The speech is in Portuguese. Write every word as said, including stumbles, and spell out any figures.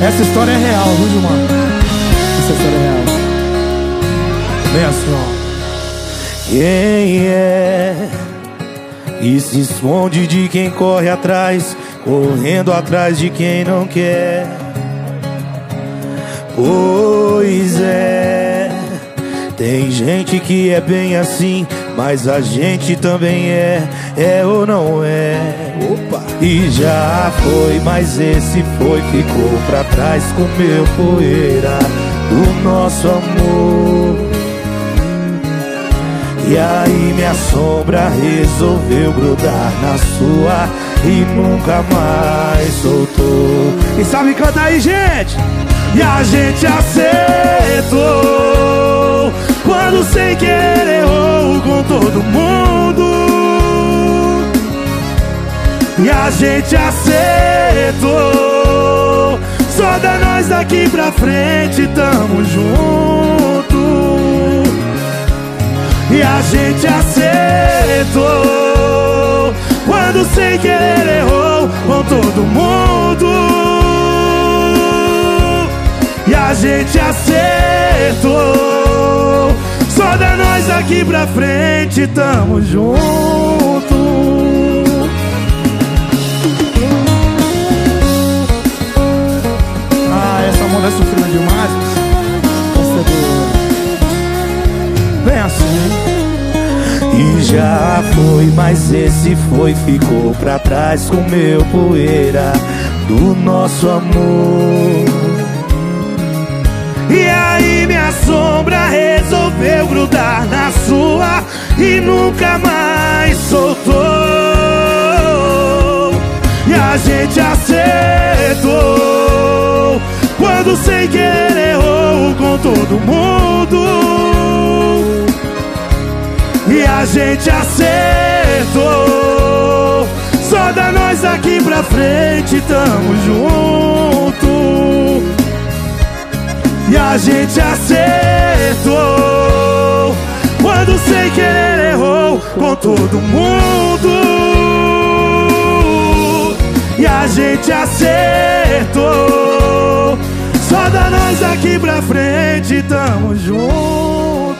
Essa história é real, viu, Gilmar? Essa história é real. Bem assim, ó. Quem é e se esconde de quem corre atrás, correndo atrás de quem não quer? Pois é, tem gente que é bem assim, mas a gente também é, é ou não é? Opa! E já foi, mas esse foi, ficou pra trás, comeu poeira do nosso amor. E aí minha sombra resolveu grudar na sua e nunca mais soltou. E sabe cantar aí, gente? E a gente acertou quando sem querer errou com todo mundo. E a gente acertou, só da nós daqui pra frente tamo junto. E a gente acertou quando sem querer errou com todo mundo. E a gente acertou, só da nós daqui pra frente tamo junto. Ah, essa mulher sofreu demais. Essa é boa. Bem assim. E já foi, mas esse foi, ficou pra trás, comeu poeira do nosso amor. E aí minha sombra resolveu grudar na sua e nunca mais soltou. E a gente acertou quando sem querer errou com todo mundo. E a gente acertou, só da nós daqui pra frente tamo junto. E a gente acertou quando sem querer errou com todo mundo. E a gente acertou, só da nós daqui pra frente tamo junto.